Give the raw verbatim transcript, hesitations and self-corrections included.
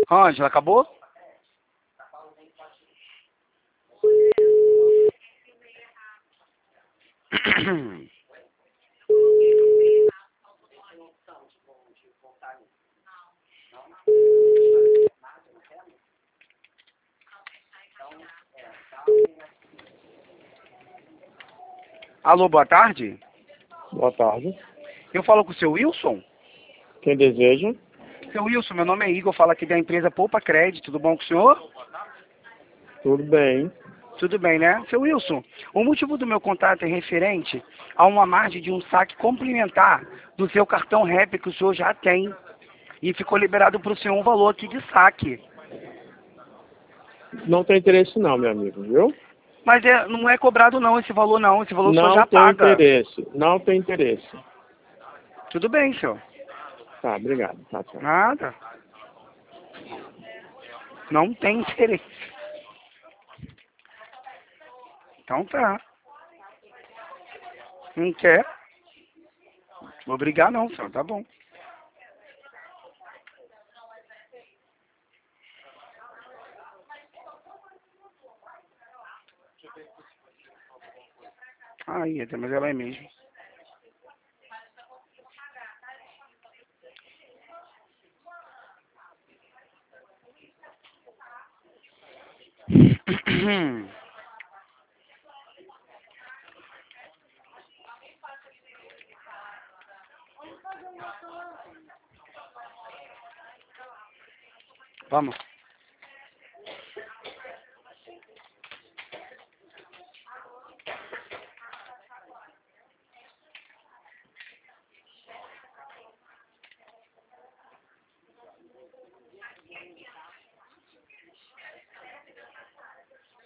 Ângela, acabou? Alô, boa tarde. Boa tarde. Eu falo com o seu Wilson? Quem deseja? Seu Wilson, meu nome é Igor, falo aqui da empresa Poupa Crédito. Tudo bom com o senhor? Tudo bem. Tudo bem, né? Seu Wilson, o motivo do meu contato é referente a uma margem de um saque complementar do seu cartão Rap que o senhor já tem. E ficou liberado para o senhor um valor aqui de saque. Não tem interesse não, meu amigo, viu? Mas é, não é cobrado não esse valor não, esse valor o senhor Não já tem paga. interesse. Não tem interesse. Tudo bem, senhor. Tá, obrigado. Tá, tchau. Nada. Não tem interesse. Então tá. Não quer? Vou brigar não, senhor. Tá bom. Ai, até, mas ela é mesmo. Vamos.